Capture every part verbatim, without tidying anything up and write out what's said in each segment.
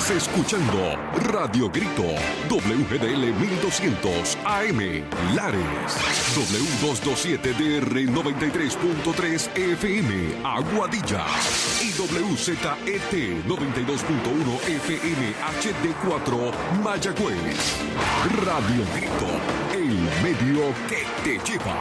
Estás escuchando Radio Grito, W G D L mil doscientos A M, Lares, W doscientos veintisiete D R noventa y tres punto tres F M, Aguadilla, y W Z E T noventa y dos punto uno F M H D cuatro, Mayagüez. Radio Grito, el medio que te lleva.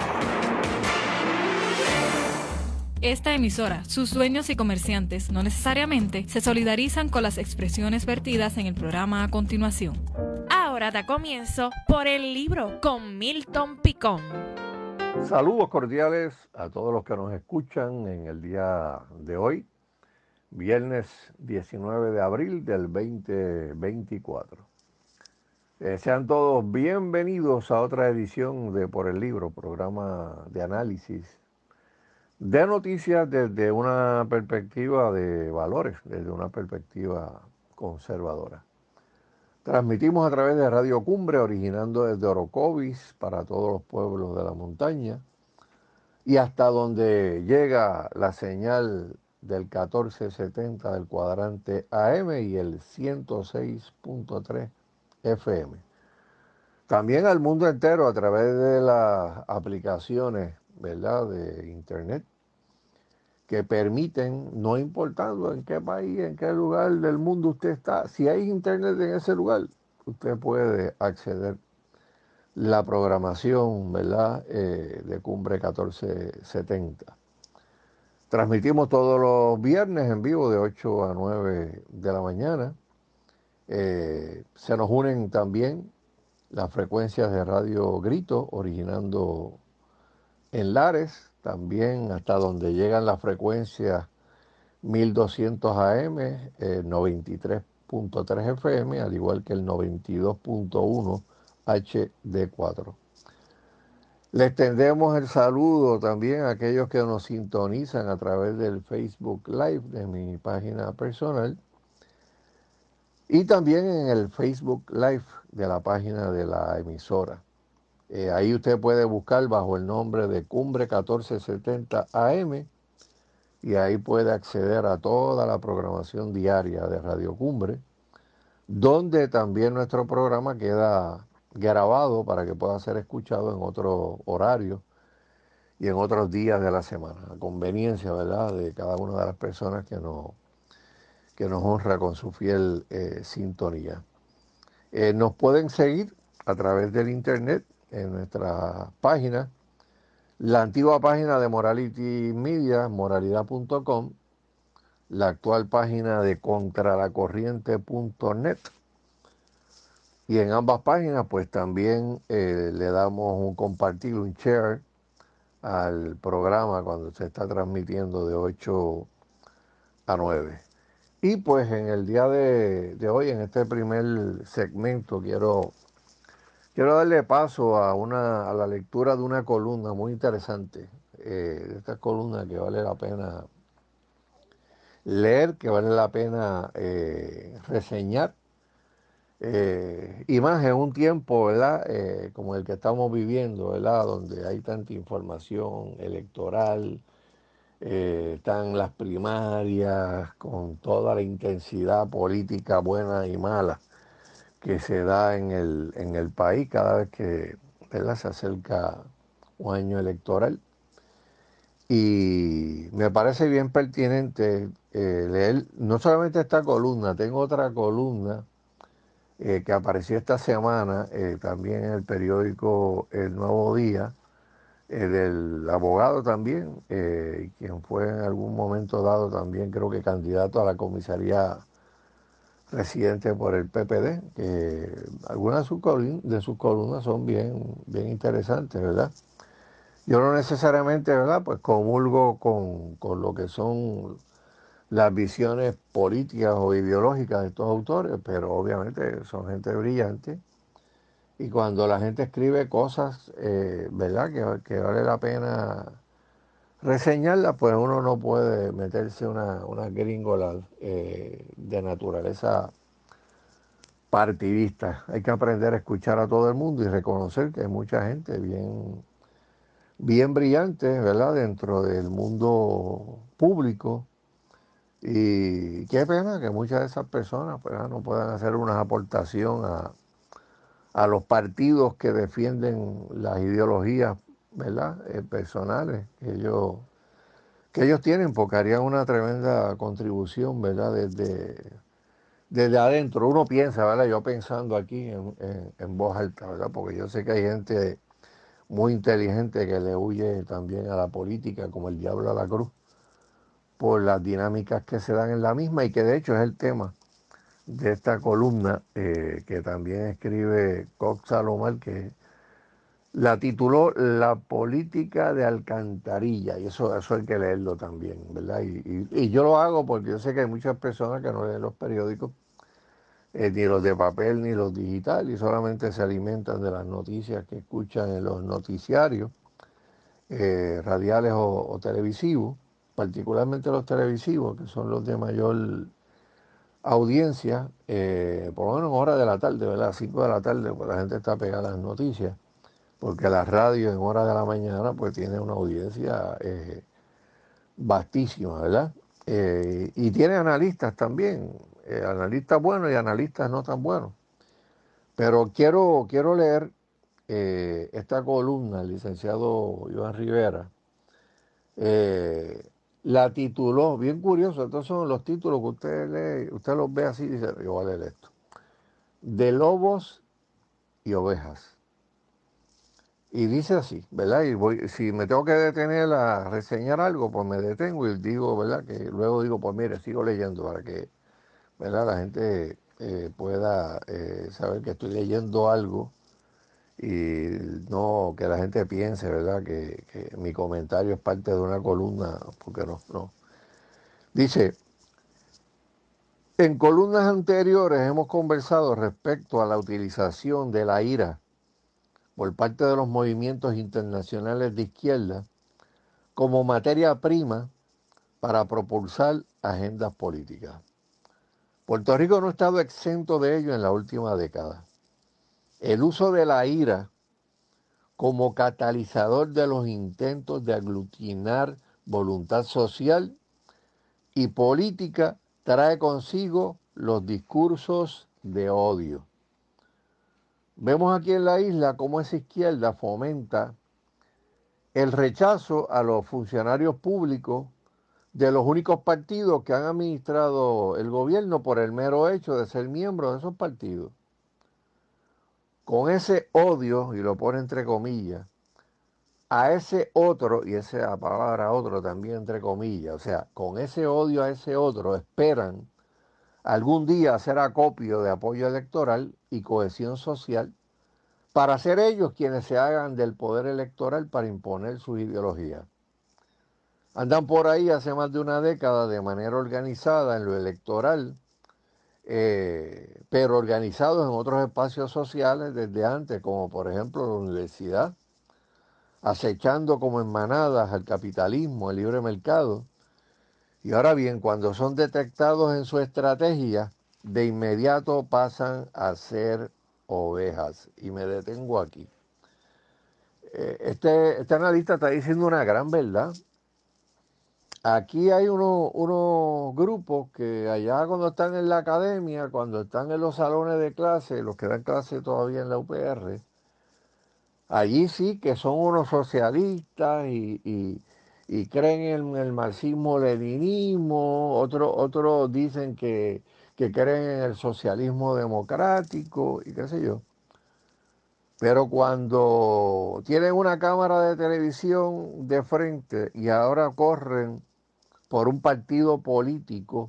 Esta emisora, sus dueños y comerciantes no necesariamente se solidarizan con las expresiones vertidas en el programa a continuación. Ahora da comienzo Por el Libro con Milton Picón. Saludos cordiales a todos los que nos escuchan en el día de hoy, viernes diecinueve de abril del veinte veinticuatro. Eh, sean todos bienvenidos a otra edición de Por el Libro, programa de análisis de noticias desde una perspectiva de valores, desde una perspectiva conservadora. Transmitimos a través de Radio Cumbre, originando desde Orocovis para todos los pueblos de la montaña y hasta donde llega la señal del catorce setenta del cuadrante A M y el ciento seis punto tres F M. También al mundo entero a través de las aplicaciones, ¿verdad?, de internet, que permiten, no importando en qué país, en qué lugar del mundo usted está, si hay internet en ese lugar, usted puede acceder la programación, ¿verdad?, eh, de Cumbre catorce setenta. Transmitimos todos los viernes en vivo de ocho a nueve de la mañana. Eh, se nos unen también las frecuencias de Radio Grito, originando en Lares, también hasta donde llegan las frecuencias mil doscientos A M, eh, noventa y tres punto tres F M, al igual que el noventa y dos punto uno H D cuatro. Le extendemos el saludo también a aquellos que nos sintonizan a través del Facebook Live de mi página personal y también en el Facebook Live de la página de la emisora. Eh, ahí usted puede buscar bajo el nombre de Cumbre catorce setenta A M y ahí puede acceder a toda la programación diaria de Radio Cumbre, donde también nuestro programa queda grabado para que pueda ser escuchado en otro horario y en otros días de la semana, a conveniencia, ¿verdad?, de cada una de las personas que nos, que nos honra con su fiel eh, sintonía. Eh, nos pueden seguir a través del internet en nuestra página, la antigua página de Morality Media, moralidad punto com, la actual página de contralacorriente punto net, y en ambas páginas pues también eh, le damos un compartir, un share al programa cuando se está transmitiendo de ocho a nueve. Y pues en el día de, de hoy, en este primer segmento, quiero Quiero darle paso a, una, a la lectura de una columna muy interesante, eh, de estas columnas que vale la pena leer, que vale la pena eh, reseñar, eh, y más en un tiempo, ¿verdad?, eh, como el que estamos viviendo, ¿verdad?, donde hay tanta información electoral, eh, están las primarias con toda la intensidad política buena y mala que se da en el, en el país cada vez que, ¿verdad?, se acerca un año electoral. Y me parece bien pertinente eh, leer no solamente esta columna, tengo otra columna eh, que apareció esta semana eh, también en el periódico El Nuevo Día, eh, del abogado también, eh, quien fue en algún momento dado también creo que candidato a la comisaría residente por el P P D, que algunas de sus columnas, de sus columnas son bien, bien interesantes, ¿verdad? Yo no necesariamente, ¿verdad?, pues comulgo con, con lo que son las visiones políticas o ideológicas de estos autores, pero obviamente son gente brillante. Y cuando la gente escribe cosas, eh, ¿verdad?, que, que vale la pena reseñarlas, pues uno no puede meterse una, una gringola eh, de naturaleza partidista. Hay que aprender a escuchar a todo el mundo y reconocer que hay mucha gente bien, bien brillante, ¿verdad?, dentro del mundo público, Y qué pena que muchas de esas personas pues, no puedan hacer una aportación a, a los partidos que defienden las ideologías, ¿verdad? Eh, personales que ellos, que ellos tienen, porque harían una tremenda contribución, ¿verdad? Desde, desde adentro. Uno piensa, ¿verdad? Yo pensando aquí en, en, en voz alta, ¿verdad? Porque yo sé que hay gente muy inteligente que le huye también a la política, como el diablo a la cruz, por las dinámicas que se dan en la misma y que de hecho es el tema de esta columna eh, que también escribe Cox Salomar, que la tituló La política de alcantarilla, y eso, eso hay que leerlo también, ¿verdad? Y, y, y yo lo hago porque yo sé que hay muchas personas que no leen los periódicos, eh, ni los de papel ni los digitales, y solamente se alimentan de las noticias que escuchan en los noticiarios eh, radiales o, o televisivos, particularmente los televisivos, que son los de mayor audiencia, eh, por lo menos en horas de la tarde, ¿verdad? cinco de la tarde, pues la gente está pegada a las noticias, porque la radio en horas de la mañana pues tiene una audiencia eh, vastísima, ¿verdad? Eh, y tiene analistas también, eh, analistas buenos y analistas no tan buenos. Pero quiero, quiero leer eh, esta columna del licenciado Iván Rivera. Eh, la tituló, bien curioso, estos son los títulos que usted lee, usted los ve así y dice, yo voy a leer esto. De lobos y ovejas. Y dice así, ¿verdad? Y voy, si me tengo que detener a reseñar algo, pues me detengo y digo, ¿verdad? Que luego digo, pues mire, sigo leyendo para que, ¿verdad? La gente eh, pueda eh, saber que estoy leyendo algo y no que la gente piense, ¿verdad? Que, que mi comentario es parte de una columna, porque no, no. Dice, en columnas anteriores hemos conversado respecto a la utilización de la ira por parte de los movimientos internacionales de izquierda como materia prima para propulsar agendas políticas. Puerto Rico no ha estado exento de ello en la última década. El uso de la ira como catalizador de los intentos de aglutinar voluntad social y política trae consigo los discursos de odio. Vemos aquí en la isla cómo esa izquierda fomenta el rechazo a los funcionarios públicos de los únicos partidos que han administrado el gobierno por el mero hecho de ser miembros de esos partidos. Con ese odio, y lo pone entre comillas, a ese otro, y esa palabra otro también entre comillas, o sea, con ese odio a ese otro esperan algún día hacer acopio de apoyo electoral y cohesión social para ser ellos quienes se hagan del poder electoral para imponer sus ideologías. Andan por ahí hace más de una década de manera organizada en lo electoral, eh, pero organizados en otros espacios sociales desde antes, como por ejemplo la universidad, acechando como en manadas al capitalismo, el libre mercado. Y ahora bien, cuando son detectados en su estrategia, de inmediato pasan a ser ovejas. Y me detengo aquí. Eh, este, este analista está diciendo una gran verdad. Aquí hay unos uno grupos que allá cuando están en la academia, cuando están en los salones de clase, los que dan clase todavía en la U P R, allí sí que son unos socialistas y, y, y creen en el marxismo-leninismo, otros otros dicen que, que creen en el socialismo democrático y qué sé yo. Pero cuando tienen una cámara de televisión de frente y ahora corren por un partido político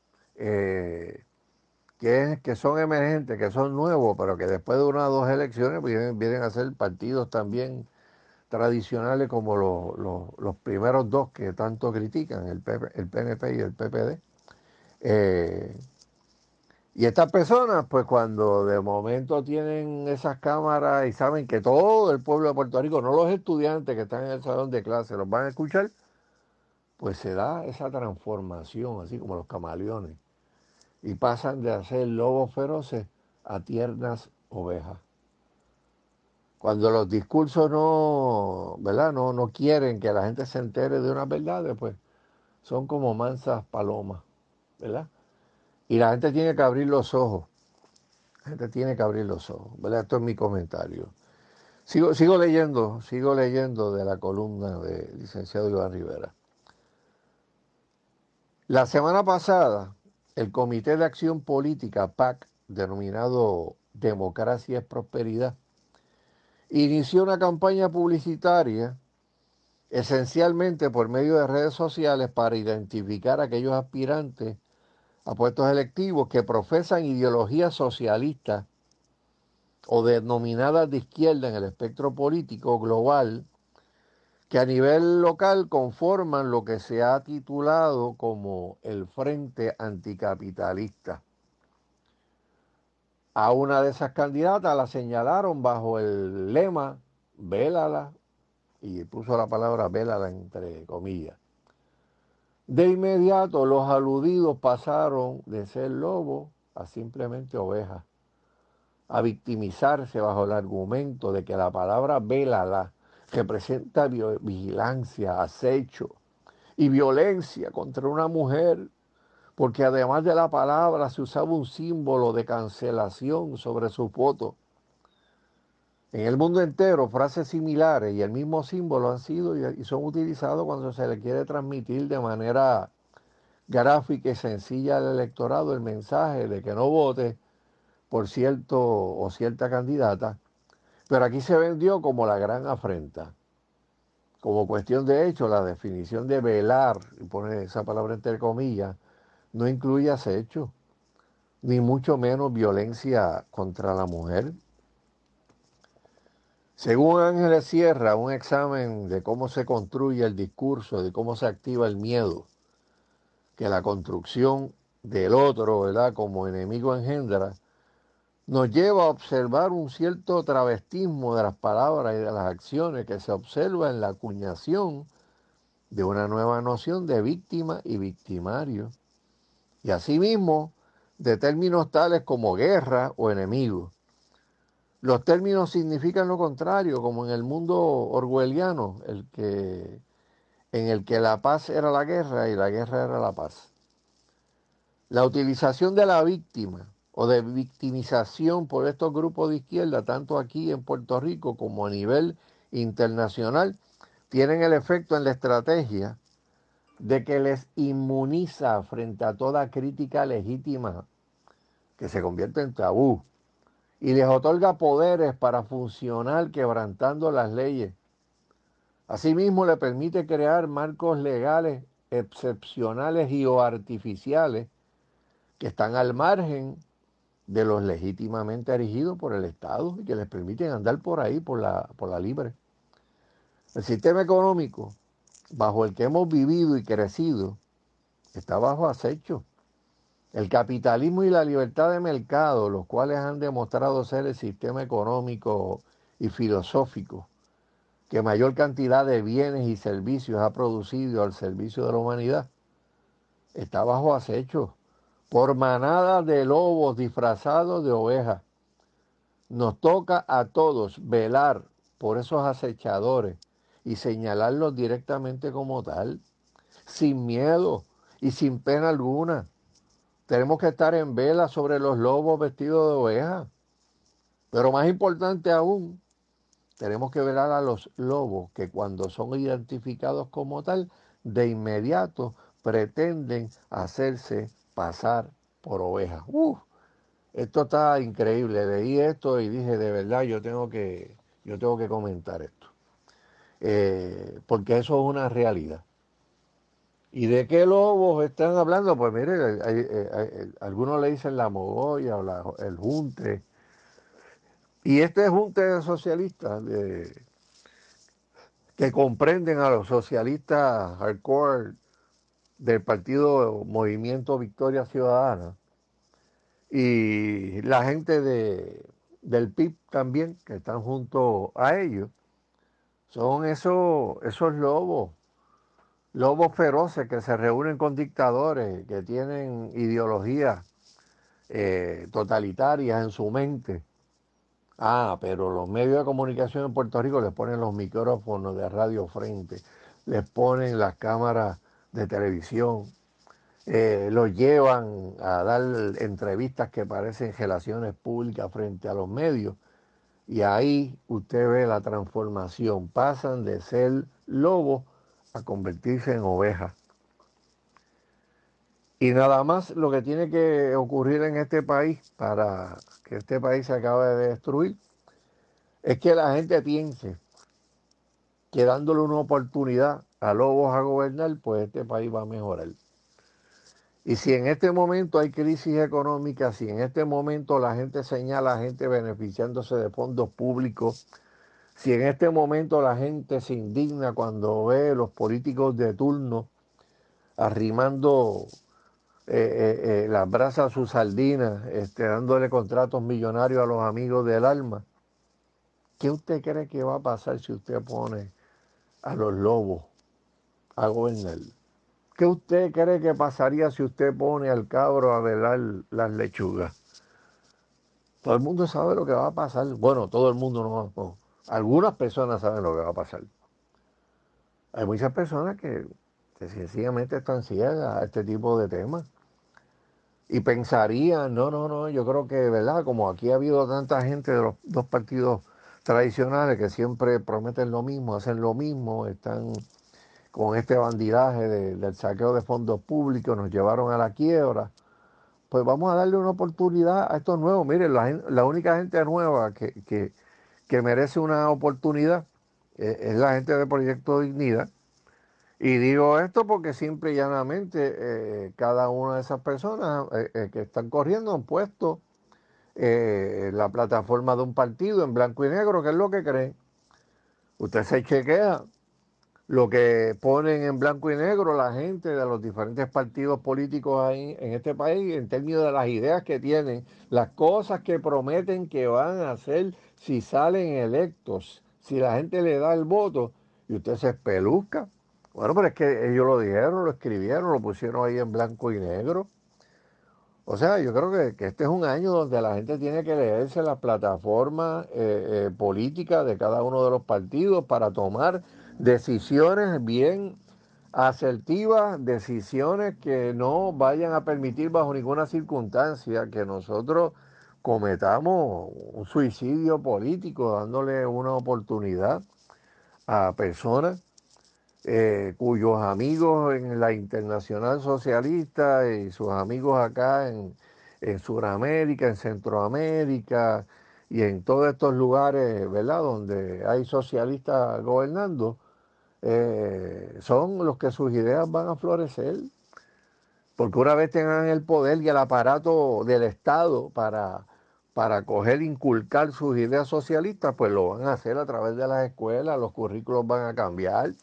eh, que, es, que son emergentes, que son nuevos, pero que después de una o dos elecciones pues, vienen, vienen a ser partidos también tradicionales como los, los, los primeros dos que tanto critican, el, P P, el P N P y el P P D. Eh, y estas personas, pues cuando de momento tienen esas cámaras y saben que todo el pueblo de Puerto Rico, no los estudiantes que están en el salón de clase, los van a escuchar, pues se da esa transformación, así como los camaleones, y pasan de ser lobos feroces a tiernas ovejas. Cuando los discursos no, ¿verdad? No, no quieren que la gente se entere de unas verdades, pues son como mansas palomas. ¿verdad? Y la gente tiene que abrir los ojos. La gente tiene que abrir los ojos, ¿verdad? Esto es mi comentario. Sigo, sigo leyendo, sigo leyendo de la columna del licenciado Iván Rivera. La semana pasada, el Comité de Acción Política, P A C, denominado Democracia es Prosperidad, inició una campaña publicitaria esencialmente por medio de redes sociales para identificar a aquellos aspirantes a puestos electivos que profesan ideologías socialistas o denominadas de izquierda en el espectro político global, que a nivel local conforman lo que se ha titulado como el Frente Anticapitalista. A una de esas candidatas la señalaron bajo el lema "Vélala", y puso la palabra "vélala" entre comillas. De inmediato los aludidos pasaron de ser lobos a simplemente ovejas, a victimizarse bajo el argumento de que la palabra "vélala" representa vigilancia, acecho y violencia contra una mujer, porque además de la palabra se usaba un símbolo de cancelación sobre su foto. En el mundo entero, frases similares y el mismo símbolo han sido y son utilizados cuando se le quiere transmitir de manera gráfica y sencilla al electorado el mensaje de que no vote por cierto o cierta candidata, pero aquí se vendió como la gran afrenta. Como cuestión de hecho, la definición de velar, y pone esa palabra entre comillas, no incluye acecho, ni mucho menos violencia contra la mujer. Según Ángeles Sierra, un examen de cómo se construye el discurso, de cómo se activa el miedo, que la construcción del otro, ¿verdad?, como enemigo engendra, nos lleva a observar un cierto travestismo de las palabras y de las acciones que se observa en la acuñación de una nueva noción de víctima y victimario, y asimismo de términos tales como guerra o enemigo. Los términos significan lo contrario, como en el mundo orwelliano, el que, en el que la paz era la guerra y la guerra era la paz. La utilización de la víctima o de victimización por estos grupos de izquierda, tanto aquí en Puerto Rico como a nivel internacional, tienen el efecto en la estrategia de que les inmuniza frente a toda crítica legítima, que se convierte en tabú, y les otorga poderes para funcionar quebrantando las leyes. Asimismo, le permite crear marcos legales excepcionales y o artificiales que están al margen de los legítimamente erigidos por el Estado y que les permiten andar por ahí, por la, por la libre. El sistema económico bajo el que hemos vivido y crecido está bajo acecho. El capitalismo y la libertad de mercado, los cuales han demostrado ser el sistema económico y filosófico que mayor cantidad de bienes y servicios ha producido al servicio de la humanidad, está bajo acecho por manadas de lobos disfrazados de ovejas. Nos toca a todos velar por esos acechadores y señalarlos directamente como tal, sin miedo y sin pena alguna. Tenemos que estar en vela sobre los lobos vestidos de oveja. Pero más importante aún, tenemos que velar a los lobos que cuando son identificados como tal, de inmediato pretenden hacerse pasar por ovejas. Uf, esto está increíble. Leí esto y dije, de verdad, yo tengo que, yo tengo que comentar esto. Eh, porque eso es una realidad. ¿Y de qué lobos están hablando? Pues mire, hay, hay, hay, algunos le dicen la mogolla o la, el junte. Y este junte socialista de, que comprenden a los socialistas hardcore del partido Movimiento Victoria Ciudadana y la gente de, del P I B también, que están junto a ellos, son esos, esos lobos. Lobos feroces que se reúnen con dictadores, que tienen ideologías eh, totalitarias en su mente. Ah, pero los medios de comunicación en Puerto Rico les ponen los micrófonos de radio frente, les ponen las cámaras de televisión, eh, los llevan a dar entrevistas que parecen relaciones públicas frente a los medios. Y ahí usted ve la transformación. Pasan de ser lobos a convertirse en ovejas. Y nada más lo que tiene que ocurrir en este país para que este país se acabe de destruir es que la gente piense que dándole una oportunidad a lobos a gobernar, pues este país va a mejorar. Y si en este momento hay crisis económica, si en este momento la gente señala a gente beneficiándose de fondos públicos, si en este momento la gente se indigna cuando ve los políticos de turno arrimando eh, eh, eh, las brasas a sus sardinas, este, dándole contratos millonarios a los amigos del alma, ¿qué usted cree que va a pasar si usted pone a los lobos a gobernar? ¿Qué usted cree que pasaría si usted pone al cabro a velar las lechugas? Todo el mundo sabe lo que va a pasar. Bueno, todo el mundo no, no. Algunas personas saben lo que va a pasar. Hay muchas personas que, que sencillamente están ciegas a este tipo de temas. Y pensarían, no, no, no, yo creo que, ¿verdad? Como aquí ha habido tanta gente de los dos partidos tradicionales que siempre prometen lo mismo, hacen lo mismo, están con este bandidaje de, del saqueo de fondos públicos, nos llevaron a la quiebra, pues vamos a darle una oportunidad a estos nuevos. Miren, la, la única gente nueva que, que, que merece una oportunidad eh, es la gente de Proyecto Dignidad. Y digo esto porque simple y llanamente eh, cada una de esas personas eh, eh, que están corriendo han puesto eh, la plataforma de un partido en blanco y negro, que es lo que creen. Usted se chequea lo que ponen en blanco y negro la gente de los diferentes partidos políticos ahí en este país en términos de las ideas que tienen, las cosas que prometen que van a hacer si salen electos, si la gente le da el voto y usted se espeluzca. Bueno, pero es que ellos lo dijeron, lo escribieron, lo pusieron ahí en blanco y negro. O sea, yo creo que, que este es un año donde la gente tiene que leerse la plataforma eh, eh, política de cada uno de los partidos para tomar decisiones bien asertivas, decisiones que no vayan a permitir bajo ninguna circunstancia que nosotros cometamos un suicidio político, dándole una oportunidad a personas eh, cuyos amigos en la Internacional Socialista y sus amigos acá en, en Sudamérica, en Centroamérica y en todos estos lugares, ¿verdad?, donde hay socialistas gobernando, eh, son los que sus ideas van a florecer. Porque una vez tengan el poder y el aparato del Estado para, para coger, inculcar sus ideas socialistas, pues lo van a hacer a través de las escuelas, los currículos van a cambiar.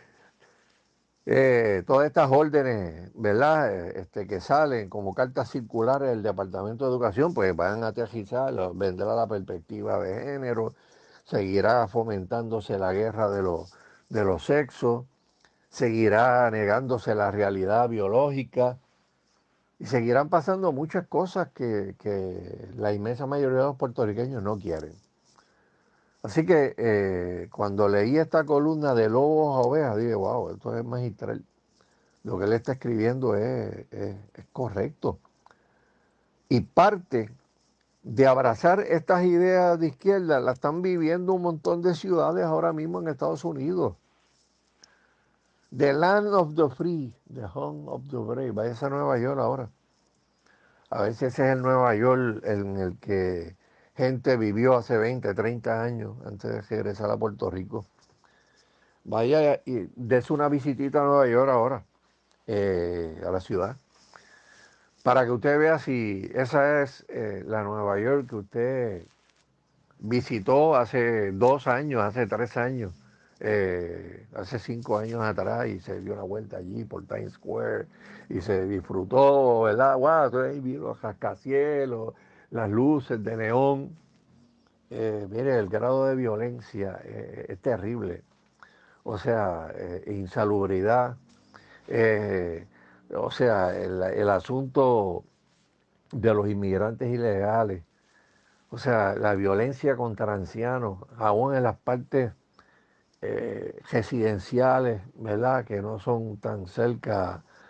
Eh, todas estas órdenes, ¿verdad? Eh, Este, que salen como cartas circulares del Departamento de Educación, pues van a aterrizar, vendrá la perspectiva de género, seguirá fomentándose la guerra de los, de los sexos, seguirá negándose la realidad biológica y seguirán pasando muchas cosas que, que la inmensa mayoría de los puertorriqueños no quieren. Así que eh, cuando leí esta columna de lobos a ovejas, dije, wow, esto es magistral. Lo que él está escribiendo es, es, es correcto. Y parte de abrazar estas ideas de izquierda la están viviendo un montón de ciudades ahora mismo en Estados Unidos. The land of the free, the home of the brave. Vaya a Nueva York ahora. A ver si ese es el Nueva York en el que gente vivió hace veinte, treinta años antes de regresar a Puerto Rico. Vaya y dése una visitita a Nueva York ahora, eh, a la ciudad, para que usted vea si esa es eh, la Nueva York que usted visitó hace dos años, hace tres años, eh, hace cinco años atrás y se dio una vuelta allí por Times Square y se disfrutó, ¿verdad? Wow, todo ahí vi los rascacielos, las luces de neón. Eh, mire, el grado de violencia eh, es terrible. O sea, eh, insalubridad, eh, o sea, el, el asunto de los inmigrantes ilegales, o sea, la violencia contra ancianos, aún en las partes eh, residenciales, ¿verdad?, que no son tan cerca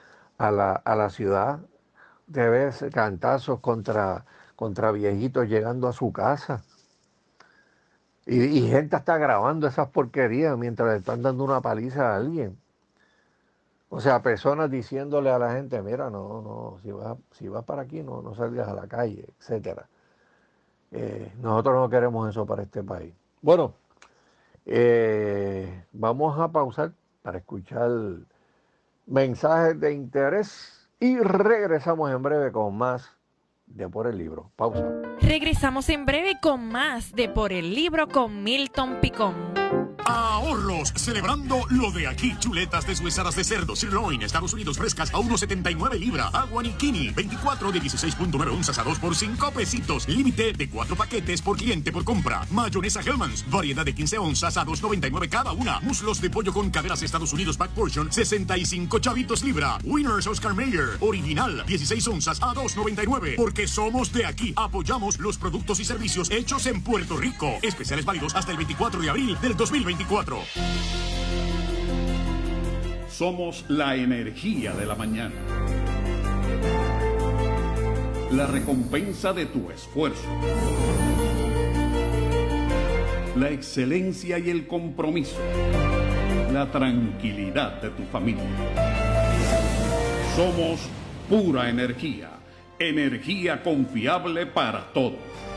a la, a la ciudad. Te ves cantazos contra, contra viejitos llegando a su casa. Y, y gente está grabando esas porquerías mientras le están dando una paliza a alguien. O sea, personas diciéndole a la gente, mira, no, no, si vas, si vas para aquí, no, no salgas a la calle, etcétera. Eh, nosotros no queremos eso para este país. Bueno, eh, vamos a pausar para escuchar mensajes de interés y regresamos en breve con más de Por el Libro. Pausa. Regresamos en breve con más de Por el Libro con Milton Picón. Ahorros, celebrando lo de aquí. Chuletas deshuesadas de cerdo, sirloin, Estados Unidos frescas a uno setenta y nueve libra. Agua Nikini, veinticuatro de dieciséis punto nueve onzas a dos por cinco pesitos. Límite de cuatro paquetes por cliente por compra. Mayonesa Hellmann's, variedad de quince onzas a dos noventa y nueve cada una. Muslos de pollo con caderas Estados Unidos Pack Portion, sesenta y cinco chavitos libra. Winners Oscar Mayer, original, dieciséis onzas a dos noventa y nueve. Porque somos de aquí. Apoyamos los productos y servicios hechos en Puerto Rico. Especiales válidos hasta el veinticuatro de abril del dos mil veinticuatro. Somos la energía de la mañana. La recompensa de tu esfuerzo. La excelencia y el compromiso. La tranquilidad de tu familia. Somos pura energía. Energía confiable para todos.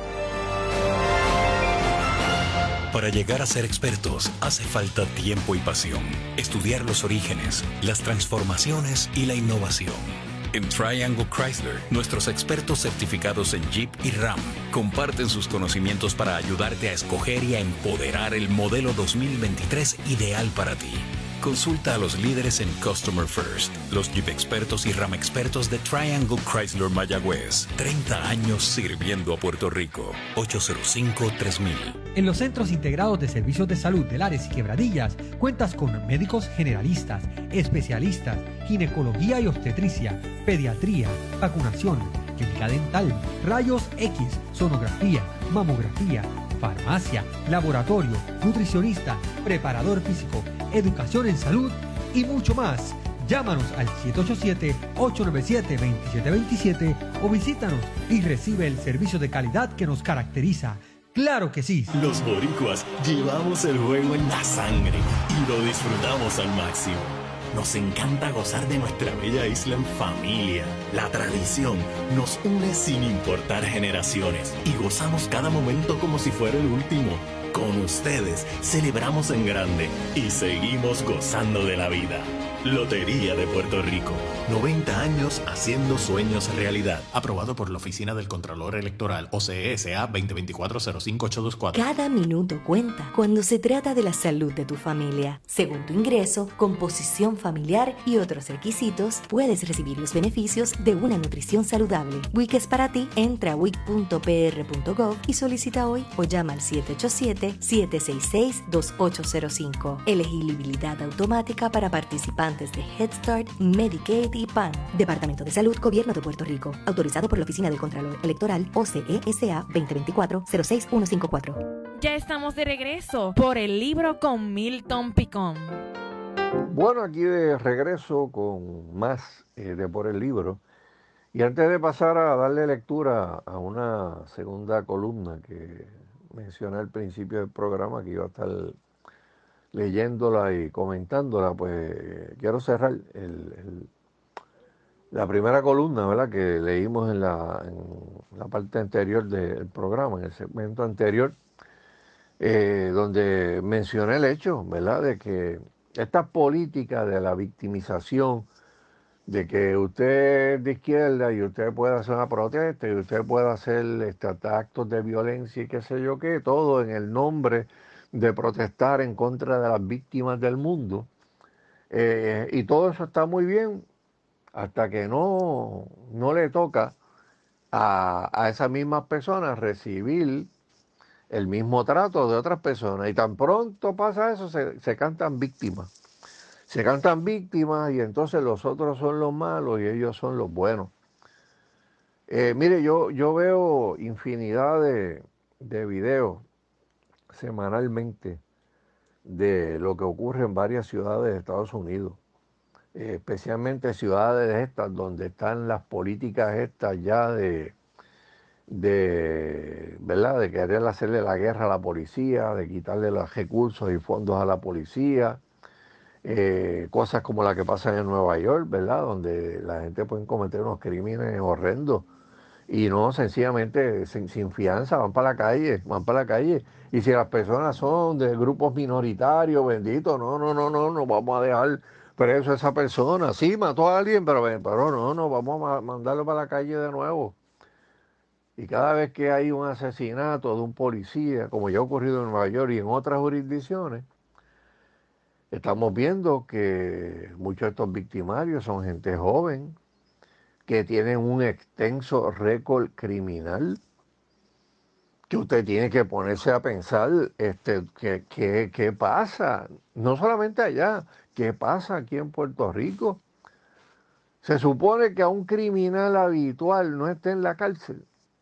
Para llegar a ser expertos hace falta tiempo y pasión. Estudiar los orígenes, las transformaciones y la innovación. En Triangle Chrysler, nuestros expertos certificados en Jeep y Ram comparten sus conocimientos para ayudarte a escoger y a empoderar el modelo dos mil veintitrés ideal para ti. Consulta a los líderes en Customer First, los Jeep expertos y Ram expertos de Triangle Chrysler Mayagüez. treinta años sirviendo a Puerto Rico. ocho cero cinco, tres mil. En los Centros Integrados de Servicios de Salud de Lares y Quebradillas cuentas con médicos generalistas, especialistas, ginecología y obstetricia, pediatría, vacunación, clínica dental, rayos X, sonografía, mamografía, farmacia, laboratorio, nutricionista, preparador físico, educación en salud y mucho más. Llámanos al siete ocho siete, ocho nueve siete, dos siete dos siete o visítanos y recibe el servicio de calidad que nos caracteriza. ¡Claro que sí! Los boricuas llevamos el juego en la sangre y lo disfrutamos al máximo. Nos encanta gozar de nuestra bella isla en familia. La tradición nos une sin importar generaciones y gozamos cada momento como si fuera el último. Con ustedes celebramos en grande y seguimos gozando de la vida. Lotería de Puerto Rico. noventa años haciendo sueños realidad. Aprobado por la Oficina del Contralor Electoral O C E S A veinte veinticuatro cero cinco ocho dos cuatro. Cada minuto cuenta cuando se trata de la salud de tu familia. Según tu ingreso, composición familiar y otros requisitos, puedes recibir los beneficios de una nutrición saludable. W I C es para ti. Entra a wic punto p r punto gov y solicita hoy o llama al siete ocho siete, siete seis seis, dos ocho cero cinco. Elegibilidad automática para participantes de Head Start, Medicaid y P A N. Departamento de Salud, Gobierno de Puerto Rico. Autorizado por la Oficina del Contralor Electoral O C E S A veinte veinticuatro, cero seis uno cinco cuatro. Ya estamos de regreso por el libro con Milton Picón. Bueno, aquí de regreso con más eh, de Por el Libro. Y antes de pasar a darle lectura a una segunda columna que mencioné al principio del programa, que iba a estar leyéndola y comentándola, pues quiero cerrar el, el, la primera columna, ¿verdad?, que leímos en la, en la parte anterior del programa, en el segmento anterior, eh, donde mencioné el hecho, ¿verdad?, de que esta política de la victimización, de que usted es de izquierda y usted puede hacer una protesta y usted puede hacer este, actos de violencia y qué sé yo qué, todo en el nombre de protestar en contra de las víctimas del mundo. Eh, y todo eso está muy bien hasta que no, no le toca a, a esas mismas personas recibir el mismo trato de otras personas. Y tan pronto pasa eso, se, se cantan víctimas. Se cantan víctimas y entonces los otros son los malos y ellos son los buenos. Eh, mire, yo, yo veo infinidad de, de videos semanalmente de lo que ocurre en varias ciudades de Estados Unidos, eh, especialmente ciudades estas donde están las políticas estas ya de, de, ¿verdad? De querer hacerle la guerra a la policía, de quitarle los recursos y fondos a la policía, eh, cosas como las que pasan en Nueva York, ¿verdad? Donde la gente puede cometer unos crímenes horrendos y no sencillamente sin, sin fianza, van para la calle, van para la calle. Y si las personas son de grupos minoritarios, bendito, no, no, no, no, no vamos a dejar preso a esa persona. Sí, mató a alguien, pero, pero no, no, vamos a mandarlo para la calle de nuevo. Y cada vez que hay un asesinato de un policía, como ya ha ocurrido en Nueva York y en otras jurisdicciones, estamos viendo que muchos de estos victimarios son gente joven, que tienen un extenso récord criminal, que usted tiene que ponerse a pensar este, qué, qué, qué pasa, no solamente allá, qué pasa aquí en Puerto Rico. Se supone que a un criminal habitual no esté en la cárcel.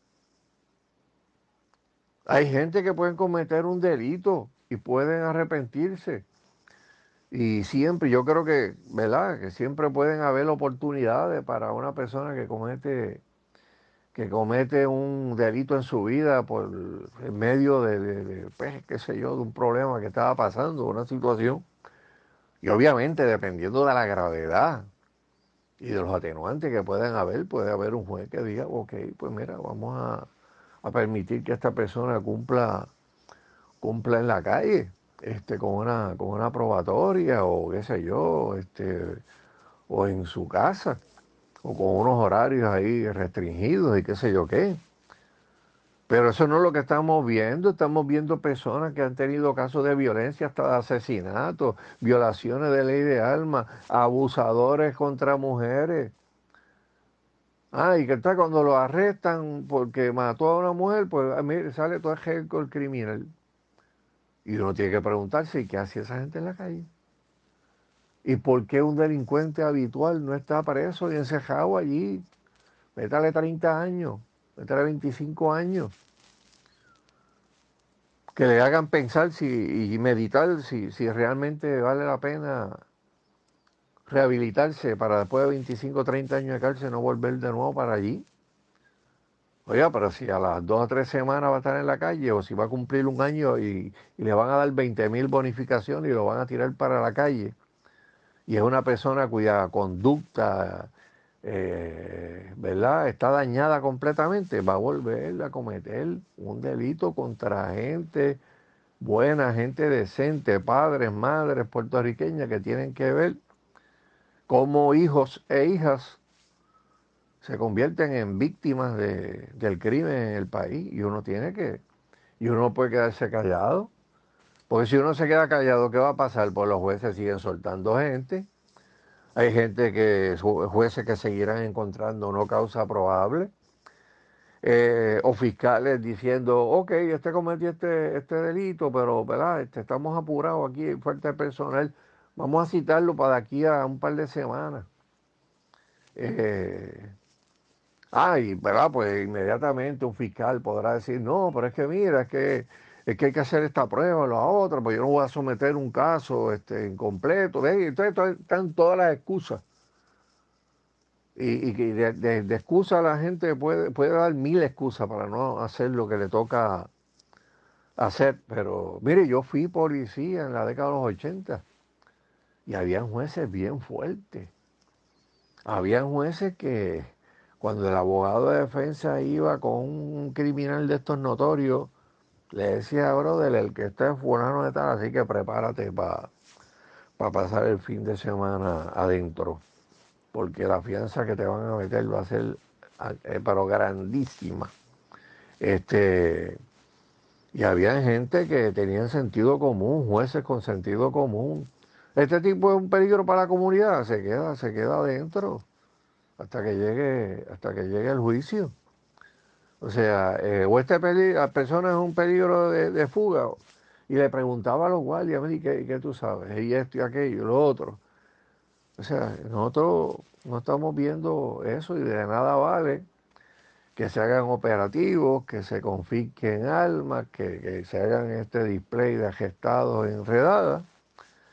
Hay gente que pueden cometer un delito y pueden arrepentirse. Y siempre, yo creo que, ¿verdad? Que siempre pueden haber oportunidades para una persona que comete, que comete un delito en su vida por en medio de, de, de pues, qué sé yo, de un problema que estaba pasando, una situación. Y obviamente, dependiendo de la gravedad y de los atenuantes que puedan haber, puede haber un juez que diga, ok, pues mira, vamos a, a permitir que esta persona cumpla, cumpla en la calle. Este, con una con una probatoria o qué sé yo, este, o en su casa, o con unos horarios ahí restringidos y qué sé yo qué. Pero eso no es lo que estamos viendo. Estamos viendo personas que han tenido casos de violencia, hasta de asesinatos, violaciones de ley de armas, abusadores contra mujeres. Ah, y que está cuando lo arrestan porque mató a una mujer, pues mire, sale todo el récord criminal. Y uno tiene que preguntarse, ¿y qué hacía esa gente en la calle? ¿Y por qué un delincuente habitual no está preso y encerrado allí? Métale treinta años, métale veinticinco años. Que le hagan pensar si, y meditar si, si realmente vale la pena rehabilitarse para después de veinticinco o treinta años de cárcel no volver de nuevo para allí. Oiga, pero si a las dos o tres semanas va a estar en la calle, o si va a cumplir un año y, y le van a dar veinte mil bonificaciones y lo van a tirar para la calle, y es una persona cuya conducta, eh, ¿verdad?, está dañada completamente, va a volver a cometer un delito contra gente buena, gente decente, padres, madres puertorriqueñas que tienen que ver cómo hijos e hijas se convierten en víctimas de, del crimen en el país, y uno tiene que, y uno no puede quedarse callado, porque si uno se queda callado, ¿qué va a pasar? Pues los jueces siguen soltando gente, hay gente que, jueces que seguirán encontrando no causa probable, eh, o fiscales diciendo, ok, este cometió este, este delito, pero ¿verdad? Este, estamos apurados aquí, falta de personal, vamos a citarlo para de aquí a un par de semanas. Eh, Ah, y ¿verdad? Pues inmediatamente un fiscal podrá decir, no, pero es que mira, es que, es que hay que hacer esta prueba, la otra, pues yo no voy a someter un caso este, incompleto. ¿Ves? Entonces están todas las excusas. Y, y que de, de, de excusa la gente puede, puede dar mil excusas para no hacer lo que le toca hacer. Pero mire, yo fui policía en la década de los ochenta y habían jueces bien fuertes. Habían jueces que cuando el abogado de defensa iba con un criminal de estos notorios, le decía, brother, el que está es fulano de tal, así que prepárate para pa pasar el fin de semana adentro, porque la fianza que te van a meter va a ser, eh, pero grandísima. Este, y había gente que tenían sentido común, jueces con sentido común. Este tipo es un peligro para la comunidad, se queda, se queda adentro hasta que llegue, hasta que llegue el juicio. O sea, eh, o esta persona es un peligro de, de fuga. Y le preguntaba a los guardias, ¿qué, qué tú sabes? Y esto y aquello, y lo otro. O sea, nosotros no estamos viendo eso, y de nada vale que se hagan operativos, que se confisquen armas, que, que se hagan este display de gestados enredadas,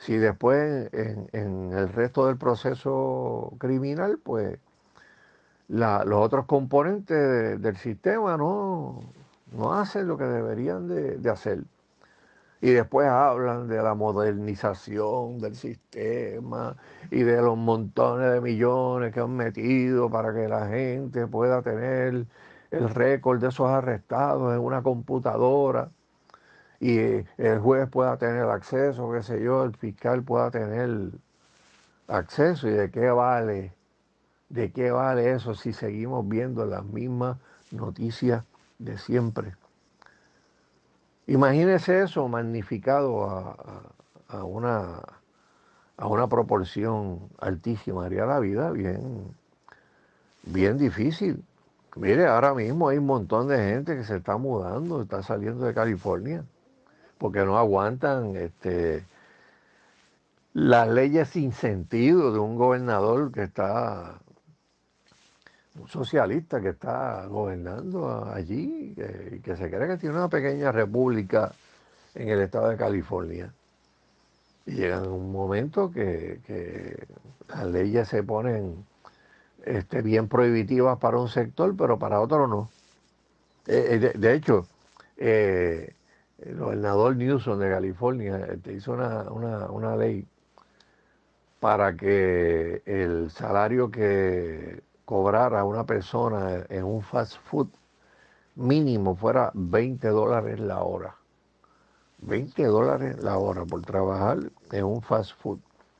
si después en, en el resto del proceso criminal, pues la, los otros componentes de, del sistema no, no hacen lo que deberían de, de hacer. Y después hablan de la modernización del sistema y de los montones de millones que han metido para que la gente pueda tener el récord de esos arrestados en una computadora y el juez pueda tener acceso, qué sé yo, el fiscal pueda tener acceso. ¿Y de qué vale? ¿De qué vale eso si seguimos viendo las mismas noticias de siempre? Imagínese eso magnificado a, a, a, una, a una proporción altísima. Haría la vida bien, bien difícil. Mire, ahora mismo hay un montón de gente que se está mudando, está saliendo de California, porque no aguantan este, las leyes sin sentido de un gobernador que está, un socialista que está gobernando allí, que, que se cree que tiene una pequeña república en el estado de California. Y llega un momento que, que las leyes se ponen este, bien prohibitivas para un sector, pero para otro no. Eh, de, de hecho, eh, el gobernador Newsom de California este, hizo una, una, una ley para que el salario que cobrara una persona en un fast food mínimo fuera veinte dólares la hora. veinte dólares la hora por trabajar en un fast food.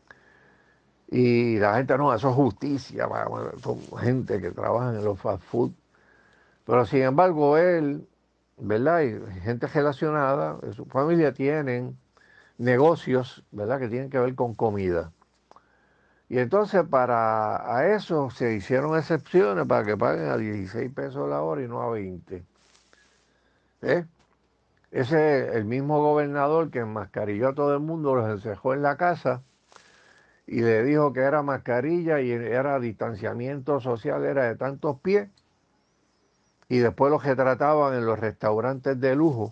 Y la gente, no, eso es justicia, son gente que trabaja en los fast food. Pero sin embargo él, ¿verdad? Y gente relacionada, su familia tienen negocios, ¿verdad? Que tienen que ver con comida. Y entonces para a eso se hicieron excepciones para que paguen a dieciséis pesos la hora y no a veinte. ¿Eh? Ese es el mismo gobernador que enmascarilló a todo el mundo, los encejó en la casa y le dijo que era mascarilla y era distanciamiento social, era de tantos pies. Y después los retrataban en los restaurantes de lujo,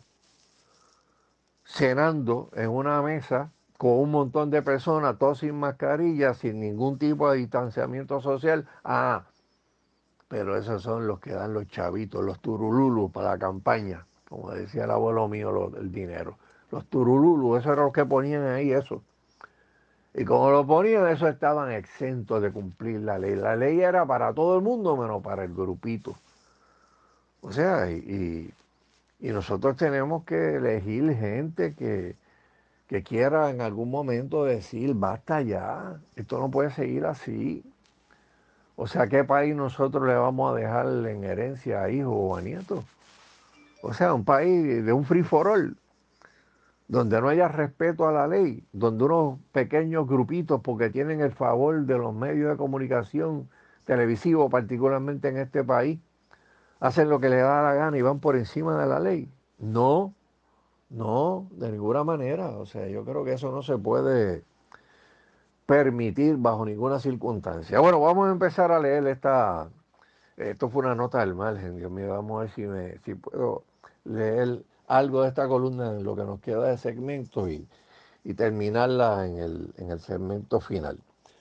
cenando en una mesa con un montón de personas, todos sin mascarilla, sin ningún tipo de distanciamiento social. Ah, pero esos son los que dan los chavitos, los turululus para la campaña, como decía el abuelo mío, lo, el dinero. Los turululus, esos eran los que ponían ahí eso. Y como lo ponían, esos estaban exentos de cumplir la ley. La ley era para todo el mundo, menos para el grupito. O sea, y, y nosotros tenemos que elegir gente que, que quiera en algún momento decir, basta ya, esto no puede seguir así. O sea, ¿qué país nosotros le vamos a dejar en herencia a hijos o a nietos? O sea, un país de un free for all, donde no haya respeto a la ley, donde unos pequeños grupitos, porque tienen el favor de los medios de comunicación televisivos, particularmente en este país, hacen lo que les da la gana y van por encima de la ley. No, no, de ninguna manera. O sea, yo creo que eso no se puede permitir bajo ninguna circunstancia. Bueno, vamos a empezar a leer esta, esto fue una nota del margen, Dios mío, vamos a ver si, me, si puedo leer algo de esta columna en lo que nos queda de segmento y, y terminarla en el, en el segmento final.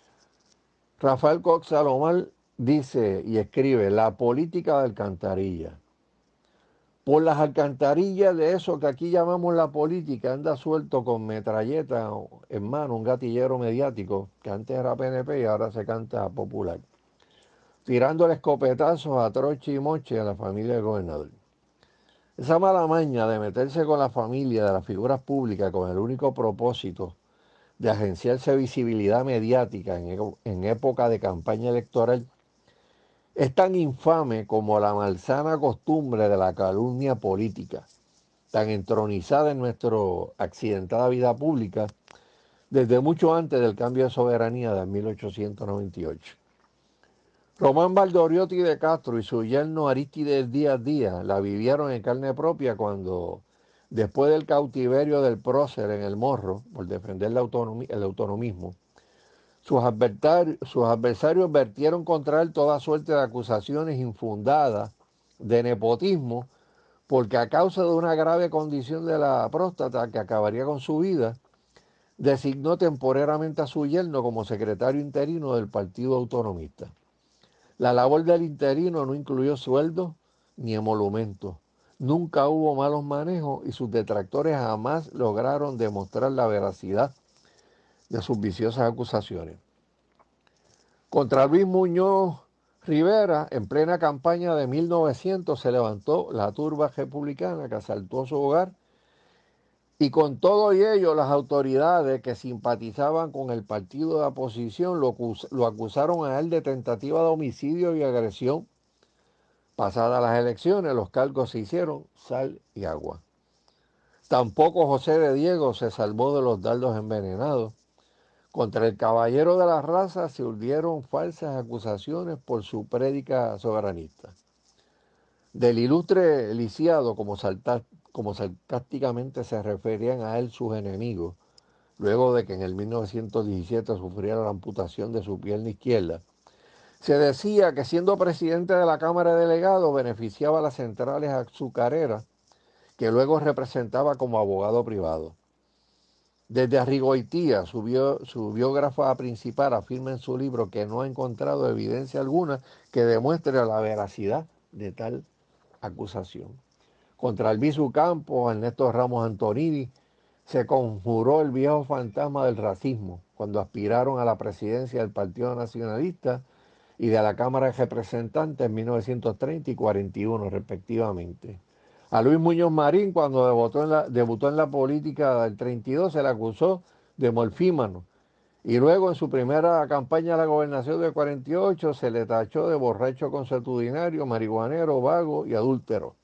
Rafael Cox Salomar dice y escribe, la política de alcantarilla. Por las alcantarillas de eso que aquí llamamos la política, anda suelto con metralleta en mano un gatillero mediático, que antes era P N P y ahora se canta popular, tirándole escopetazos a troche y moche a la familia del gobernador. Esa mala maña de meterse con la familia de las figuras públicas con el único propósito de agenciarse visibilidad mediática en, en época de campaña electoral es tan infame como la malsana costumbre de la calumnia política, tan entronizada en nuestra accidentada vida pública desde mucho antes del cambio de soberanía de mil ochocientos noventa y ocho. Román Valdoriotti de Castro y su yerno Arístides Díaz Díaz la vivieron en carne propia cuando, después del cautiverio del prócer en el Morro, por defender la autonomía, el autonomismo, Sus, sus adversarios vertieron contra él toda suerte de acusaciones infundadas de nepotismo, porque a causa de una grave condición de la próstata que acabaría con su vida, designó temporariamente a su yerno como secretario interino del Partido Autonomista. La labor del interino no incluyó sueldos ni emolumentos. Nunca hubo malos manejos y sus detractores jamás lograron demostrar la veracidad de sus viciosas acusaciones. Contra Luis Muñoz Rivera, en plena campaña de mil novecientos, se levantó la turba republicana que asaltó su hogar y con todo y ello las autoridades que simpatizaban con el partido de oposición lo, acus- lo acusaron a él de tentativa de homicidio y agresión. Pasadas las elecciones, los cargos se hicieron sal y agua. Tampoco José de Diego se salvó de los dardos envenenados. Contra el caballero de la raza se urdieron falsas acusaciones por su prédica soberanista. Del ilustre lisiado, como, salta, como sarcásticamente se referían a él sus enemigos, luego de que en el mil novecientos diecisiete sufriera la amputación de su pierna izquierda, se decía que siendo presidente de la Cámara de Delegados beneficiaba a las centrales azucareras, que luego representaba como abogado privado. Desde Arrigoitía, su, bio, su biógrafa principal afirma en su libro que no ha encontrado evidencia alguna que demuestre la veracidad de tal acusación. Contra Albizu Campos, Ernesto Ramos Antonini, se conjuró el viejo fantasma del racismo cuando aspiraron a la presidencia del Partido Nacionalista y de la Cámara de Representantes en mil novecientos treinta y cuarenta y uno respectivamente. A Luis Muñoz Marín, cuando debutó en la, debutó en la política del treinta y dos, se le acusó de morfímano. Y luego en su primera campaña a la gobernación del cuarenta y ocho se le tachó de borracho consuetudinario, marihuanero, vago y adúltero.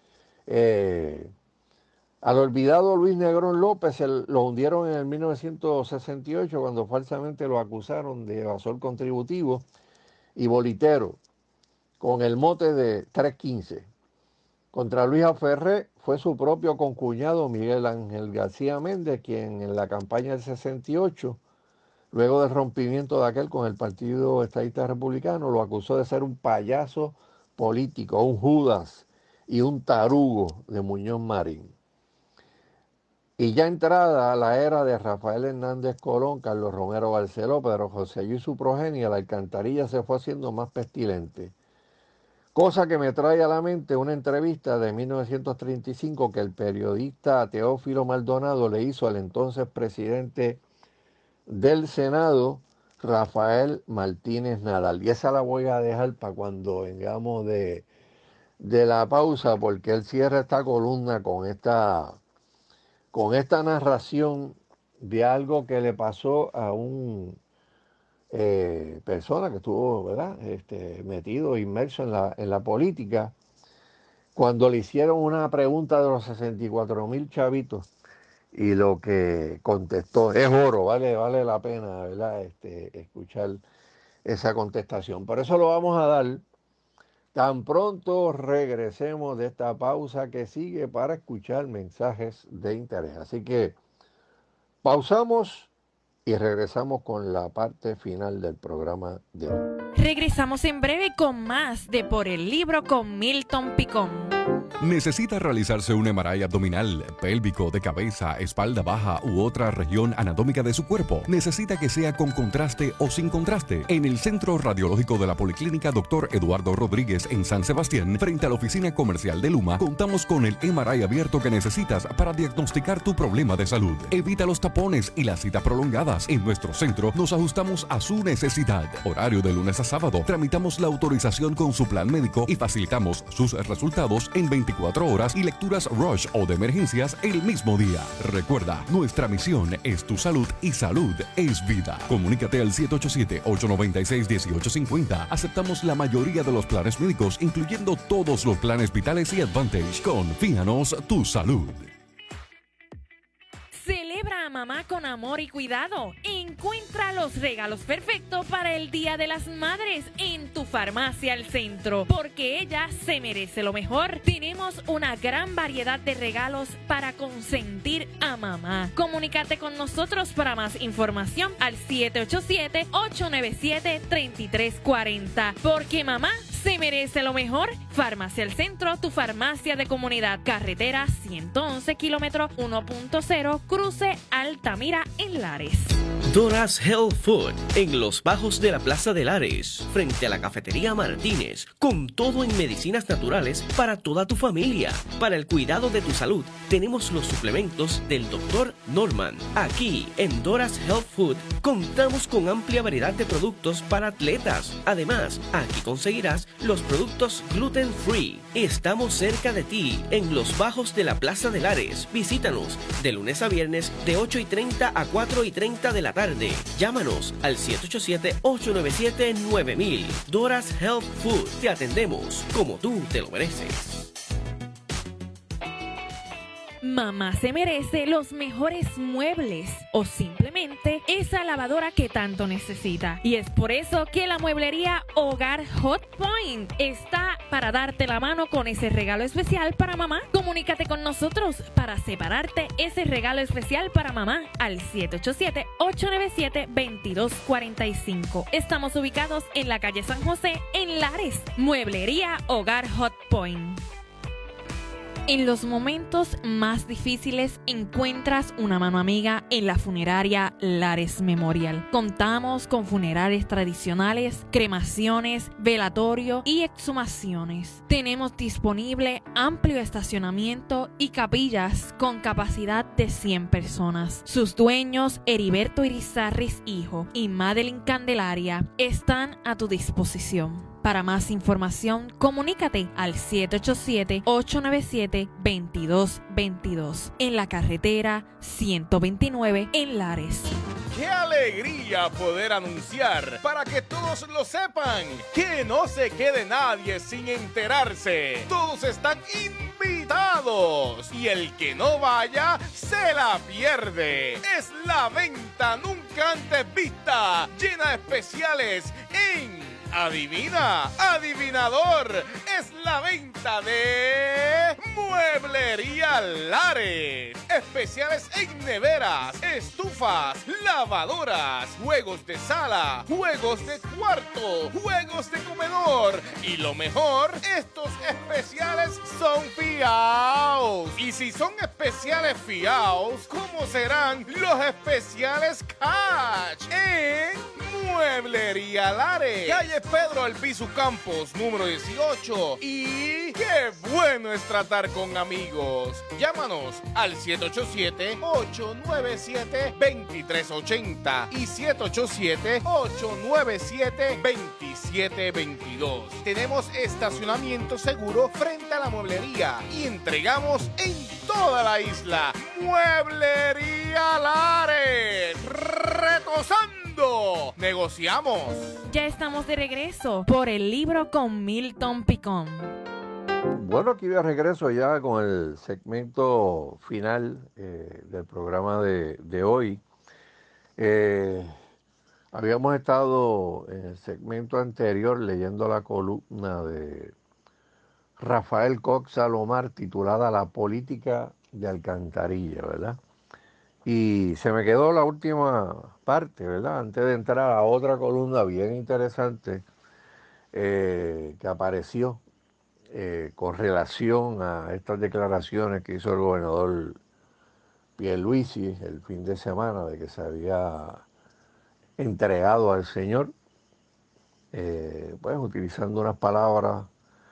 Eh, al olvidado Luis Negrón López el, lo hundieron en el mil novecientos sesenta y ocho cuando falsamente lo acusaron de evasor contributivo y bolitero, con el mote de tres quince. Contra Luis Aferré fue su propio concuñado Miguel Ángel García Méndez, quien en la campaña del sesenta y ocho, luego del rompimiento de aquel con el Partido Estadista Republicano, lo acusó de ser un payaso político, un Judas y un tarugo de Muñoz Marín. Y ya entrada a la era de Rafael Hernández Colón, Carlos Romero Barceló, Pedro José y su progenie, la alcantarilla se fue haciendo más pestilente. Cosa que me trae a la mente una entrevista de mil novecientos treinta y cinco que el periodista Teófilo Maldonado le hizo al entonces presidente del Senado, Rafael Martínez Nadal. Y esa la voy a dejar para cuando vengamos de, de la pausa, porque él cierra esta columna con esta, con esta narración de algo que le pasó a un Eh, persona que estuvo, ¿verdad?, este, metido, inmerso en la, en la política, cuando le hicieron una pregunta de los sesenta y cuatro mil chavitos y lo que contestó es oro, vale, vale la pena, ¿verdad?, este, escuchar esa contestación. Por eso lo vamos a dar tan pronto regresemos de esta pausa que sigue para escuchar mensajes de interés. Así que pausamos y regresamos con la parte final del programa de hoy. Regresamos en breve con más de Por el Libro con Milton Picón. ¿Necesita realizarse un M R I abdominal, pélvico, de cabeza, espalda baja u otra región anatómica de su cuerpo? ¿Necesita que sea con contraste o sin contraste? En el Centro Radiológico de la Policlínica doctor Eduardo Rodríguez en San Sebastián, frente a la oficina comercial de Luma, contamos con el M R I abierto que necesitas para diagnosticar tu problema de salud. Evita los tapones y las citas prolongadas. En nuestro centro nos ajustamos a su necesidad. Horario de lunes a sábado. Tramitamos la autorización con su plan médico y facilitamos sus resultados en veinticuatro horas y lecturas rush o de emergencias el mismo día. Recuerda, nuestra misión es tu salud y salud es vida. Comunícate al siete ocho siete, ocho nueve seis, uno ocho cinco cero. Aceptamos la mayoría de los planes médicos, incluyendo todos los planes vitales y Advantage. Confíanos tu salud. Celebra a mamá con amor y cuidado. Encuentra los regalos perfectos para el Día de las Madres en tu farmacia El Centro, porque ella se merece lo mejor. Tenemos una gran variedad de regalos para consentir a mamá. Comunícate con nosotros para más información al siete ocho siete, ocho nueve siete, tres tres cuatro cero, porque mamá se merece lo mejor. Farmacia El Centro, tu farmacia de comunidad. Carretera ciento once, kilómetro uno punto cero, cruce Altamira en Lares. Dora's Health Food, en los bajos de la Plaza de Lares, frente a la Cafetería Martínez, con todo en medicinas naturales para toda tu familia. Para el cuidado de tu salud, tenemos los suplementos del doctor Norman. Aquí, en Dora's Health Food, contamos con amplia variedad de productos para atletas. Además, aquí conseguirás los productos gluten free. Estamos cerca de ti, en los bajos de la Plaza de Lares. Visítanos de lunes a viernes de ocho y treinta a cuatro y treinta de la tarde. Llámanos al siete ocho siete, ocho nueve siete, nueve mil. Dora's Health Food. Te atendemos como tú te lo mereces. Mamá se merece los mejores muebles o simplemente esa lavadora que tanto necesita. Y es por eso que la mueblería Hogar Hot Point está para darte la mano con ese regalo especial para mamá. Comunícate con nosotros para separarte ese regalo especial para mamá al siete ocho siete, ocho nueve siete, dos dos cuatro cinco. Estamos ubicados en la calle San José en Lares. Mueblería Hogar Hot Point. En los momentos más difíciles encuentras una mano amiga en la funeraria Lares Memorial. Contamos con funerales tradicionales, cremaciones, velatorio y exhumaciones. Tenemos disponible amplio estacionamiento y capillas con capacidad de cien personas. Sus dueños, Heriberto Irizarris Hijo y Madeline Candelaria, están a tu disposición. Para más información, comunícate al siete ocho siete, ocho nueve siete, dos dos dos dos en la carretera ciento veintinueve en Lares. ¡Qué alegría poder anunciar para que todos lo sepan! ¡Que no se quede nadie sin enterarse! ¡Todos están invitados! Y el que no vaya, se la pierde. Es la venta nunca antes vista, llena de especiales en... Adivina, adivinador, es la venta de Mueblería Lares. Especiales en neveras, estufas, lavadoras, juegos de sala, juegos de cuarto, juegos de comedor. Y lo mejor, estos especiales son fiados. Y si son especiales fiados, ¿cómo serán los especiales cash? En Mueblería Lares, calle Pedro Albizu Campos, número dieciocho. Y qué bueno es tratar con amigos. Llámanos al siete ocho siete, ocho nueve siete, dos tres ocho cero y siete ocho siete, ocho nueve siete, dos siete dos dos. Tenemos estacionamiento seguro frente a la mueblería y entregamos en toda la isla. Mueblería Lares, retosando. Negociamos. Ya estamos de regreso por el libro con Milton Picón. Bueno, aquí de regreso ya con el segmento final eh, del programa de, de hoy. Eh, habíamos estado en el segmento anterior leyendo la columna de Rafael Cox Salomar titulada La política de Alcantarilla, ¿verdad? Y se me quedó la última parte, ¿verdad? Antes de entrar a otra columna bien interesante eh, que apareció eh, con relación a estas declaraciones que hizo el gobernador Pierluisi el fin de semana de que se había entregado al Señor, eh, pues utilizando unas palabras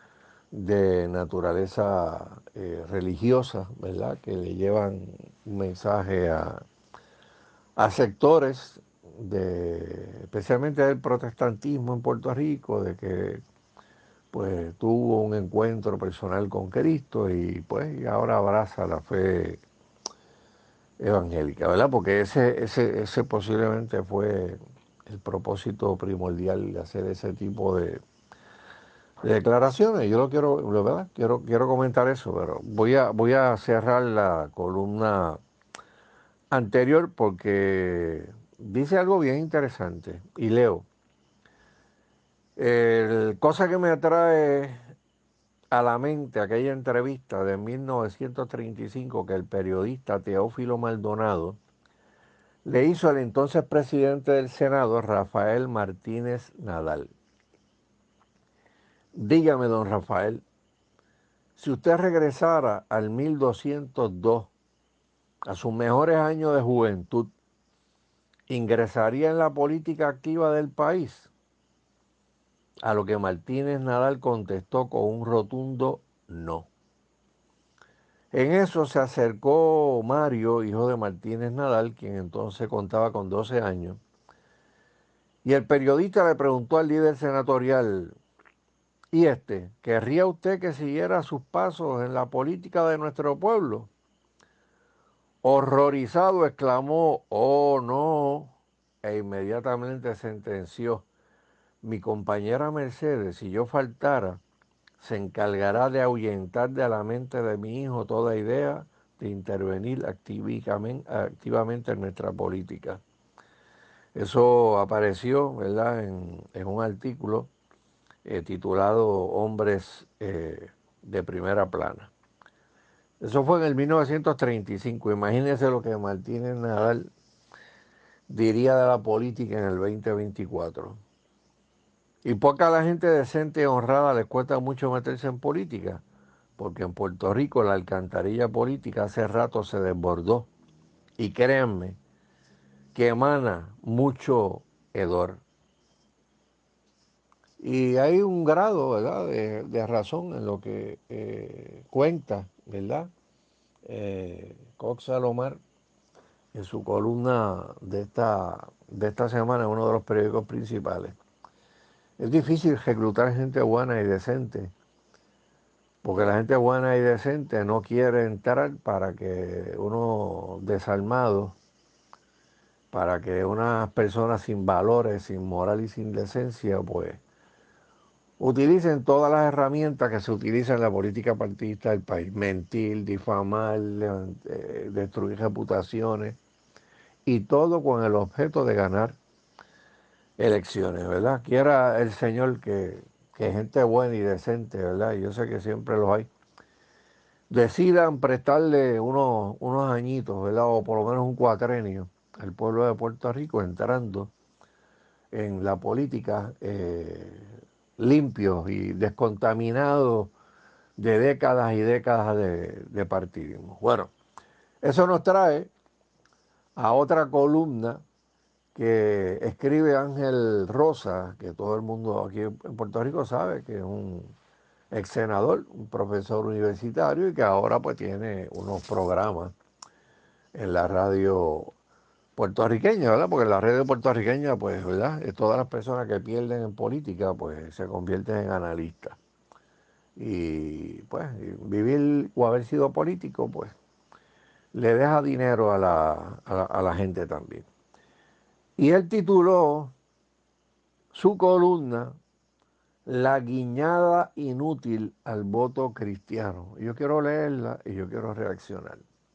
de naturaleza eh, religiosa, ¿verdad? Que le llevan un mensaje a, a sectores, de, especialmente del protestantismo en Puerto Rico, de que pues tuvo un encuentro personal con Cristo y pues y ahora abraza la fe evangélica, ¿verdad? Porque ese, ese, ese posiblemente fue el propósito primordial de hacer ese tipo de de declaraciones. Yo lo quiero, la verdad, quiero, quiero comentar eso, pero voy a, voy a cerrar la columna anterior porque dice algo bien interesante y leo. El, cosa que me atrae a la mente aquella entrevista de mil novecientos treinta y cinco que el periodista Teófilo Maldonado le hizo al entonces presidente del Senado, Rafael Martínez Nadal. dígame, don Rafael, si usted regresara al mil doscientos dos, a sus mejores años de juventud, ¿ingresaría en la política activa del país? A lo que Martínez Nadal contestó con un rotundo no. En eso se acercó Mario, hijo de Martínez Nadal, quien entonces contaba con doce años, y el periodista le preguntó al líder senatorial, ¿y este, querría usted que siguiera sus pasos en la política de nuestro pueblo? Horrorizado exclamó, oh no, e inmediatamente sentenció, mi compañera Mercedes, si yo faltara, se encargará de ahuyentar de la mente de mi hijo toda idea de intervenir activamente, activamente en nuestra política. Eso apareció, ¿verdad?, en, en un artículo eh, titulado Hombres eh, de Primera Plana. Eso fue en el mil novecientos treinta y cinco. Imagínense lo que Martínez Nadal diría de la política en el veinte veinticuatro. Y poca la gente decente y honrada les cuesta mucho meterse en política, porque en Puerto Rico la alcantarilla política hace rato se desbordó. Y créanme que emana mucho hedor. Y hay un grado, ¿verdad?, de, de razón en lo que eh, cuenta, ¿verdad?, eh, Cox Salomar en su columna de esta, de esta semana en uno de los periódicos principales. Es difícil reclutar gente buena y decente, porque la gente buena y decente no quiere entrar para que uno desarmado, para que unas personas sin valores, sin moral y sin decencia, pues utilicen todas las herramientas que se utilizan en la política partidista del país. Mentir, difamar, eh, destruir reputaciones, y todo con el objeto de ganar elecciones, ¿verdad? Quiera el Señor que, que gente buena y decente, ¿verdad?, y yo sé que siempre los hay, decidan prestarle unos, unos añitos, ¿verdad?, o por lo menos un cuatrenio al pueblo de Puerto Rico entrando en la política eh, limpios y descontaminados de décadas y décadas de, de partidismo. Bueno, eso nos trae a otra columna que escribe Ángel Rosa, que todo el mundo aquí en Puerto Rico sabe que es un ex senador, un profesor universitario y que ahora pues tiene unos programas en la radio puertorriqueña, ¿verdad? Porque en la radio puertorriqueña, pues, ¿verdad?, todas las personas que pierden en política, pues, se convierten en analistas. Y, pues, vivir o haber sido político, pues, le deja dinero a la, a la, a la gente también. Y él tituló su columna La guiñada inútil al voto cristiano. Yo quiero leerla y yo quiero reaccionar.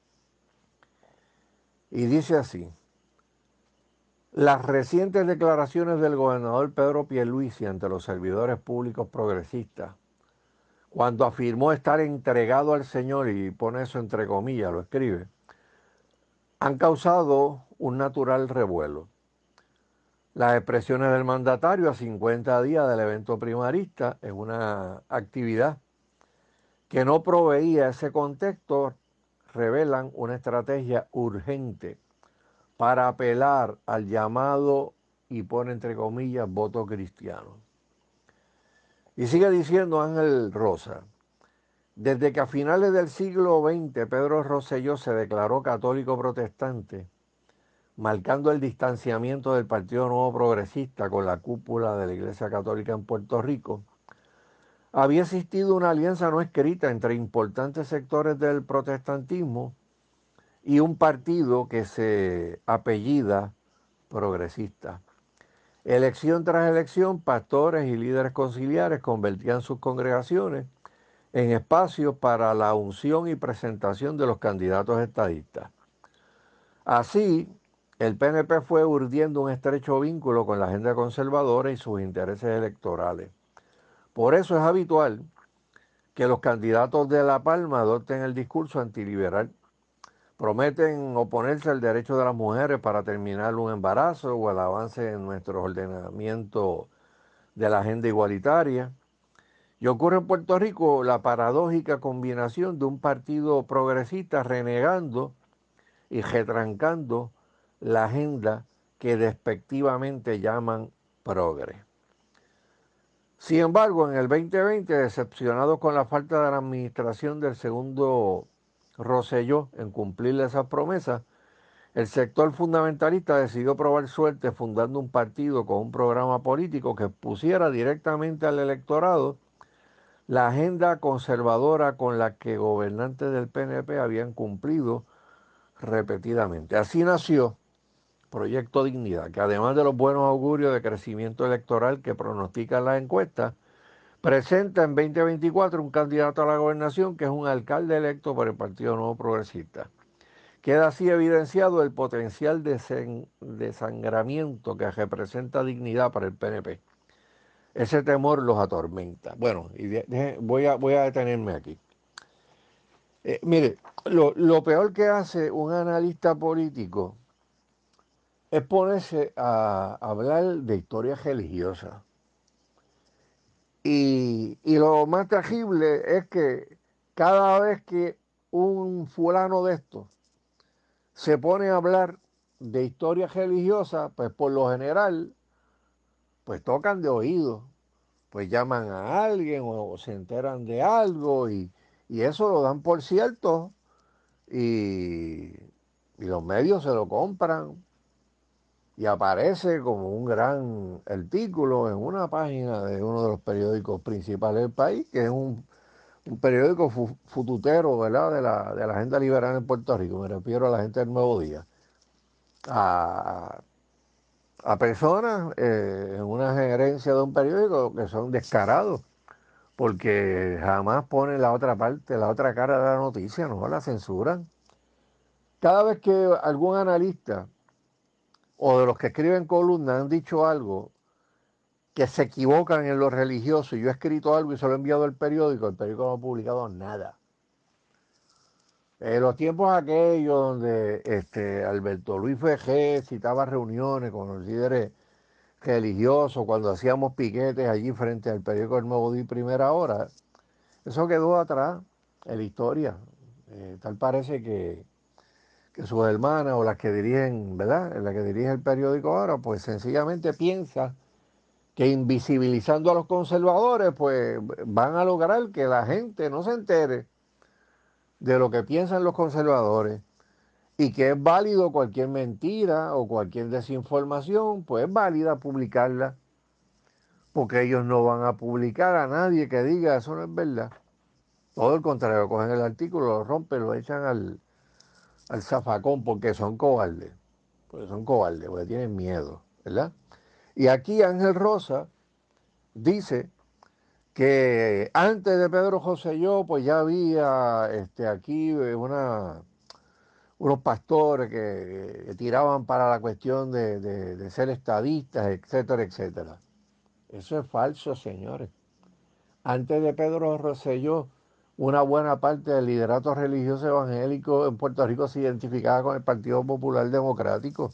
Y dice así: las recientes declaraciones del gobernador Pedro Pierluisi ante los servidores públicos progresistas, cuando afirmó estar entregado al Señor, y pone eso entre comillas, lo escribe, han causado un natural revuelo. Las expresiones del mandatario a cincuenta días del evento primarista en una actividad que no proveía ese contexto revelan una estrategia urgente para apelar al llamado, y pone entre comillas, voto cristiano. Y sigue diciendo Ángel Rosa: desde que a finales del siglo veinte Pedro Rosselló se declaró católico protestante, marcando el distanciamiento del Partido Nuevo Progresista con la cúpula de la Iglesia Católica en Puerto Rico, había existido una alianza no escrita entre importantes sectores del protestantismo y un partido que se apellida progresista. Elección tras elección, pastores y líderes conciliares convertían sus congregaciones en espacios para la unción y presentación de los candidatos estadistas. Así, el P N P fue urdiendo un estrecho vínculo con la agenda conservadora y sus intereses electorales. Por eso es habitual que los candidatos de La Palma adopten el discurso antiliberal. Prometen oponerse al derecho de las mujeres para terminar un embarazo o el avance en nuestro ordenamiento de la agenda igualitaria. Y ocurre en Puerto Rico la paradójica combinación de un partido progresista renegando y retrancando la agenda que despectivamente llaman progre. Sin embargo, en el veinte veinte, decepcionados con la falta de la administración del segundo Rosselló en cumplirle esas promesas, el sector fundamentalista decidió probar suerte fundando un partido con un programa político que pusiera directamente al electorado la agenda conservadora con la que gobernantes del P N P habían cumplido repetidamente. Así nació Proyecto Dignidad, que además de los buenos augurios de crecimiento electoral que pronostican las encuestas, presenta en veinte veinticuatro un candidato a la gobernación que es un alcalde electo por el Partido Nuevo Progresista. Queda así evidenciado el potencial desangramiento que representa Dignidad para el P N P. Ese temor los atormenta. Bueno, y de, de, voy, a, voy a detenerme aquí. Eh, mire, lo, lo peor que hace un analista político es ponerse a hablar de historias religiosas. Y, y lo más terrible es que cada vez que un fulano de estos se pone a hablar de historias religiosas, pues por lo general, pues tocan de oído, pues llaman a alguien o, o se enteran de algo y, y eso lo dan por cierto y, y los medios se lo compran y aparece como un gran artículo en una página de uno de los periódicos principales del país, que es un, un periódico fu, fututero, ¿verdad?, de la, de la agenda liberal en Puerto Rico, me refiero a la gente del Nuevo Día, a, a personas eh, en una gerencia de un periódico que son descarados, porque jamás ponen la otra parte, la otra cara de la noticia, no la censuran. Cada vez que algún analista o de los que escriben columnas han dicho algo que se equivocan en lo religioso, y yo he escrito algo y se lo he enviado al periódico, el periódico no ha publicado nada. En los tiempos aquellos donde este, Alberto Luis Fejé citaba reuniones con los líderes religiosos, cuando hacíamos piquetes allí frente al periódico El Nuevo Día y Primera Hora, eso quedó atrás en la historia. Eh, tal parece que que sus hermanas o las que dirigen, ¿verdad?, la que dirige el periódico ahora, pues sencillamente piensa que invisibilizando a los conservadores, pues van a lograr que la gente no se entere de lo que piensan los conservadores y que es válido cualquier mentira o cualquier desinformación, pues es válida publicarla, porque ellos no van a publicar a nadie que diga eso no es verdad. Todo el contrario, cogen el artículo, lo rompen, lo echan al al zafacón porque son cobardes, porque son cobardes, porque tienen miedo, ¿verdad? Y aquí Ángel Rosa dice que antes de Pedro Rosselló, pues ya había este, aquí una, unos pastores que, que tiraban para la cuestión de, de, de ser estadistas, etcétera, etcétera. Eso es falso, señores. Antes de Pedro Rosselló, una buena parte del liderato religioso evangélico en Puerto Rico se identificaba con el Partido Popular Democrático.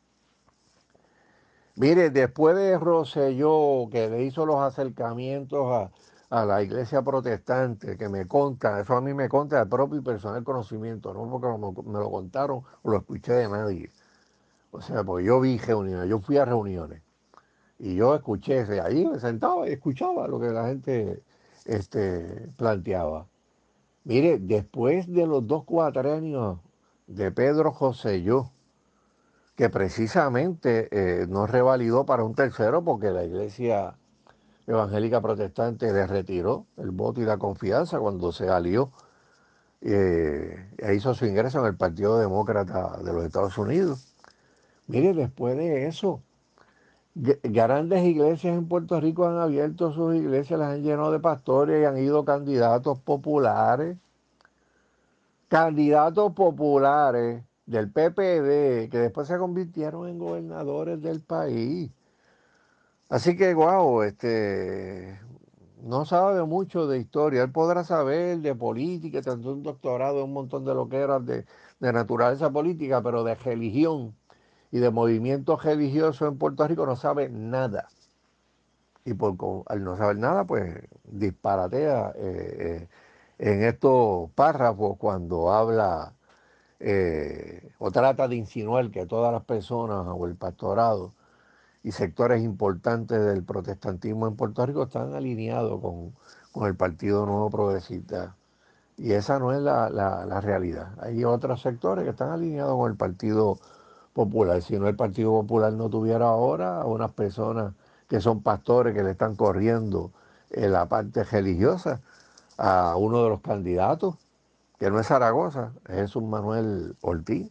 Mire, después de Rosselló, que le hizo los acercamientos a, a la iglesia protestante, que me conta, eso a mí me conta de propio y personal conocimiento, no porque me, me lo contaron o lo escuché de nadie. O sea, porque yo vi reuniones, yo fui a reuniones y yo escuché, allí me sentaba y escuchaba lo que la gente este, planteaba. Mire, después de los dos cuatrenios de Pedro Rosselló, que precisamente eh, no revalidó para un tercero porque la iglesia evangélica protestante le retiró el voto y la confianza cuando se alió eh, e hizo su ingreso en el Partido Demócrata de los Estados Unidos. Mire, después de eso, grandes iglesias en Puerto Rico han abierto sus iglesias, las han llenado de pastores y han ido candidatos populares, candidatos populares del P P D, que después se convirtieron en gobernadores del país. Así que, guau, este, no sabe mucho de historia. Él podrá saber de política, tanto un doctorado, un montón de lo que era de, de naturaleza política, pero de religión y de movimientos religiosos en Puerto Rico no sabe nada. y por al no saber nada, pues disparatea eh, eh, en estos párrafos cuando habla eh, o trata de insinuar que todas las personas o el pastorado y sectores importantes del protestantismo en Puerto Rico están alineados con, con el Partido Nuevo Progresista. Y esa no es la, la, la realidad. Hay otros sectores que están alineados con el Partido Popular. Si no, el Partido Popular no tuviera ahora a unas personas que son pastores que le están corriendo en la parte religiosa a uno de los candidatos, que no es Zaragoza, es Jesús Manuel Ortiz.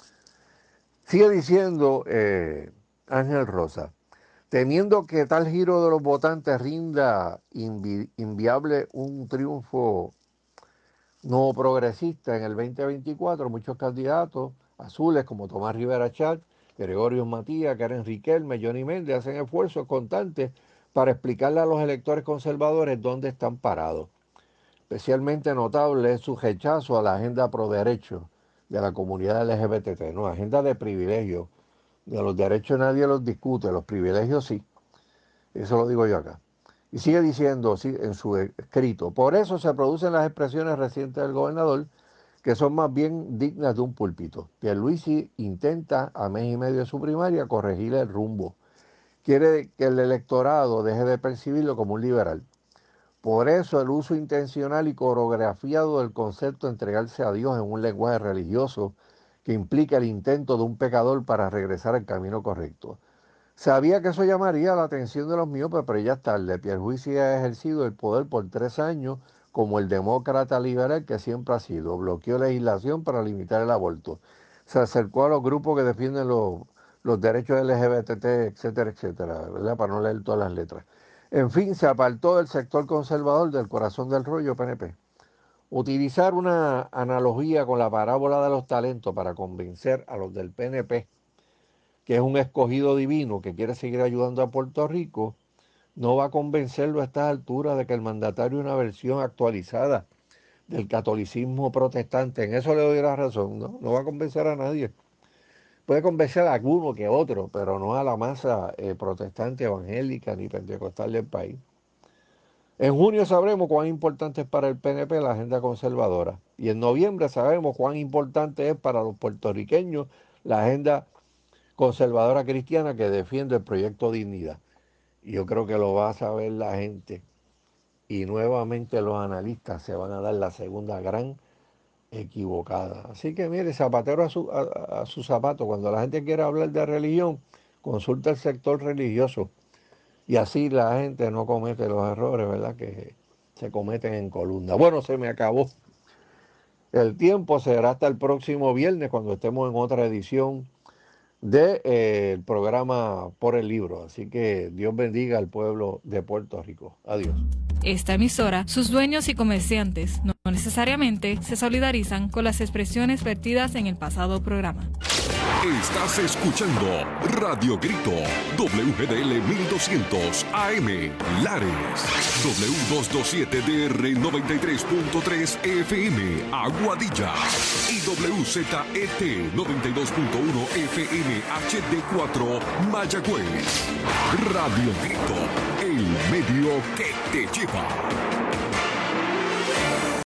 Sigue diciendo eh, Ángel Rosa, temiendo que tal giro de los votantes rinda invi inviable un triunfo no progresista en el veinte veinticuatro, muchos candidatos azules como Tomás Rivera Chat, Gregorio Matías, Karen Riquelme, Johnny Méndez hacen esfuerzos constantes para explicarle a los electores conservadores dónde están parados. Especialmente notable es su rechazo a la agenda pro derechos de la comunidad L G B T, no, agenda de privilegios. De los derechos nadie los discute, los privilegios sí. Eso lo digo yo acá. Y sigue diciendo en su escrito, por eso se producen las expresiones recientes del gobernador que son más bien dignas de un púlpito. Pierluisi intenta a mes y medio de su primaria corregir el rumbo. Quiere que el electorado deje de percibirlo como un liberal. Por eso el uso intencional y coreografiado del concepto de entregarse a Dios en un lenguaje religioso que implica el intento de un pecador para regresar al camino correcto. Sabía que eso llamaría la atención de los miopes, pero ya es tarde. Pierluisi ha ejercido el poder por tres años como el demócrata liberal que siempre ha sido. Bloqueó legislación para limitar el aborto. Se acercó a los grupos que defienden los, los derechos L G B T, etcétera, etcétera, ¿verdad? Para no leer todas las letras. En fin, se apartó del sector conservador del corazón del rollo P N P. Utilizar una analogía con la parábola de los talentos para convencer a los del P N P que es un escogido divino que quiere seguir ayudando a Puerto Rico, no va a convencerlo a estas alturas de que el mandatario es una versión actualizada del catolicismo protestante. En eso le doy la razón, ¿no? No va a convencer a nadie. Puede convencer a alguno que otro, pero no a la masa eh, protestante, evangélica ni pentecostal del país. En junio sabremos cuán importante es para el P N P la agenda conservadora. Y en noviembre sabemos cuán importante es para los puertorriqueños la agenda conservadora cristiana que defiende el proyecto Dignidad. Y yo creo que lo va a saber la gente. Y nuevamente los analistas se van a dar la segunda gran equivocada. Así que mire, zapatero a su, a, a su zapato. Cuando la gente quiere hablar de religión, consulta el sector religioso. Y así la gente no comete los errores, ¿verdad?, que se cometen en columna. Bueno, se me acabó. El tiempo será hasta el próximo viernes cuando estemos en otra edición del de, eh, programa Por el Libro. Así que Dios bendiga al pueblo de Puerto Rico. Adiós. Esta emisora, sus dueños y comerciantes no necesariamente se solidarizan con las expresiones vertidas en el pasado programa. Estás escuchando Radio Grito, W G D L mil doscientos A M, Lares, W doscientos veintisiete D R noventa y tres punto tres F M, Aguadilla, y W Z E T noventa y dos punto uno F M H D cuatro, Mayagüez. Radio Grito, el medio que te lleva.